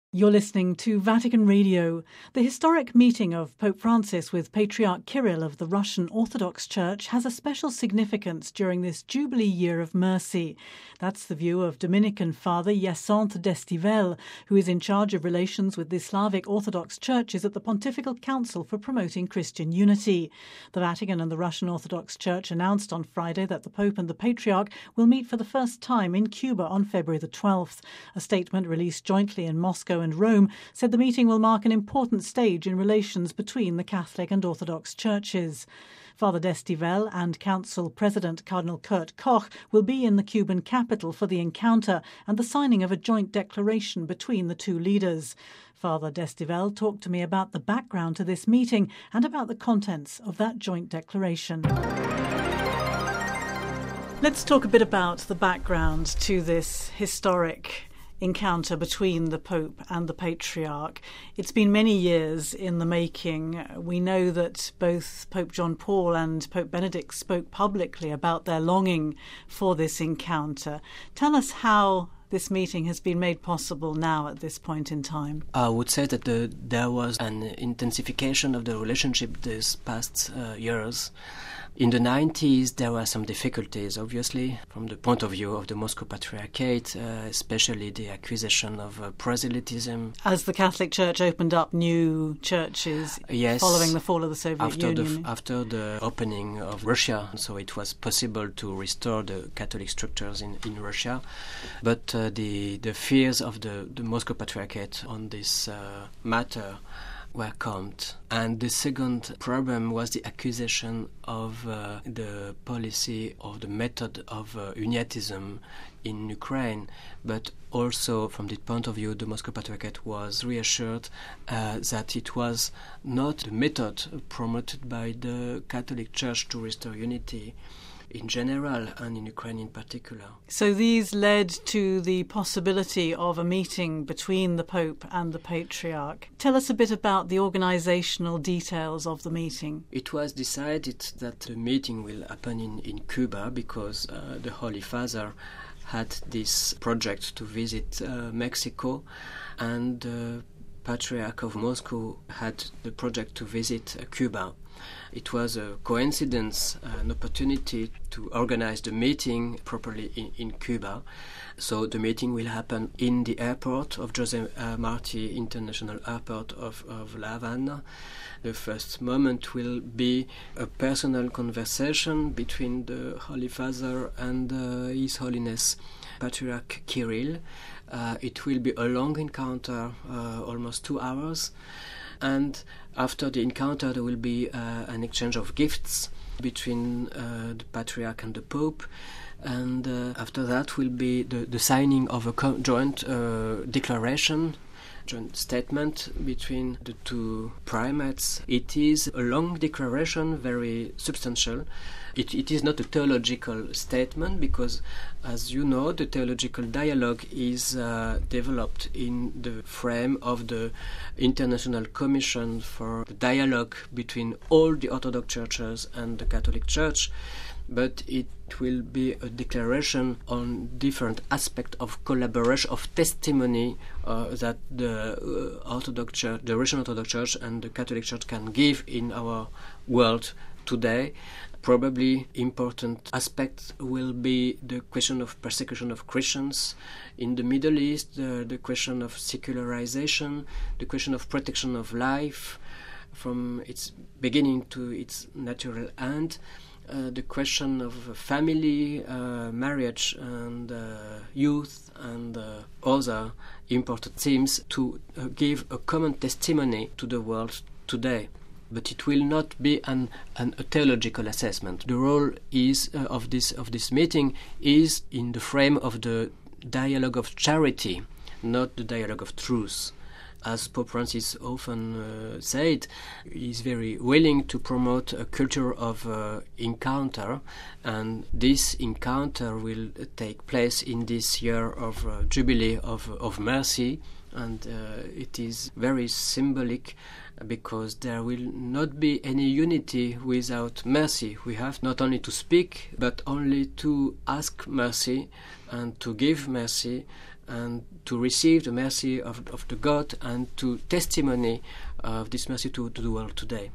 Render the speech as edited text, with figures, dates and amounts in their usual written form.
You're listening to Vatican Radio. The historic meeting of Pope Francis with Patriarch Kirill of the Russian Orthodox Church has a special significance during this Jubilee Year of Mercy. That's the view of Dominican Father Hyacinthe d'Estivelle, who is in charge of relations with the Slavic Orthodox churches at the Pontifical Council for Promoting Christian Unity. The Vatican and the Russian Orthodox Church announced on Friday that the Pope and the Patriarch will meet for the first time in Cuba on February the 12th. A statement released jointly in Moscow and Rome said the meeting will mark an important stage in relations between the Catholic and Orthodox churches. Father d'Estivelle and Council President Cardinal Kurt Koch will be in the Cuban capital for the encounter and the signing of a joint declaration between the two leaders. Father d'Estivelle talked to me about the background to this meeting and about the contents of that joint declaration. Let's talk a bit about the background to this historic encounter between the Pope and the Patriarch. It's been many years in the making. We know that both Pope John Paul and Pope Benedict spoke publicly about their longing for this encounter. Tell us how this meeting has been made possible now at this point in time. I would say that there was an intensification of the relationship these past years. In the 90s, there were some difficulties, obviously, from the point of view of the Moscow Patriarchate, especially the accusation of proselytism. As the Catholic Church opened up new churches following the fall of the Soviet Union. After the opening of Russia, so it was possible to restore the Catholic structures in Russia. But the fears of the Moscow Patriarchate on this matter were calmed. And the second problem was the accusation of the policy or the method of uniatism in Ukraine. But also, from this point of view, the Moscow Patriarchate was reassured that it was not the method promoted by the Catholic Church to restore unity in general and in Ukraine in particular. So these led to the possibility of a meeting between the Pope and the Patriarch. Tell us a bit about the organizational details of the meeting. It was decided that the meeting will happen in Cuba because the Holy Father had this project to visit Mexico, and the Patriarch of Moscow had the project to visit Cuba. It was a coincidence, an opportunity to organize the meeting properly in Cuba. So the meeting will happen in the airport of Jose Marti International Airport of La Habana. The first moment will be a personal conversation between the Holy Father and His Holiness Patriarch Kirill. It will be a long encounter, almost 2 hours. And after the encounter, there will be an exchange of gifts between the Patriarch and the Pope. And after that will be the signing of a joint declaration, joint statement between the two primates. It is a long declaration, very substantial. It is not a theological statement because, as you know, the theological dialogue is developed in the frame of the International Commission for the Dialogue between all the Orthodox churches and the Catholic Church. But it will be a declaration on different aspects of collaboration, of testimony that the Orthodox Church, the Russian Orthodox Church and the Catholic Church can give in our world today. Probably important aspect will be the question of persecution of Christians in the Middle East, the question of secularization, the question of protection of life from its beginning to its natural end, the question of family, marriage and youth and other important themes to give a common testimony to the world today. But it will not be a theological assessment. The role is of this meeting is in the frame of the dialogue of charity, not the dialogue of truth. As Pope Francis often said, he is very willing to promote a culture of encounter, and this encounter will take place in this year of Jubilee of Mercy, and it is very symbolic because there will not be any unity without mercy. We have not only to speak, but only to ask mercy and to give mercy and to receive the mercy of the God and to testimony of this mercy to the world today.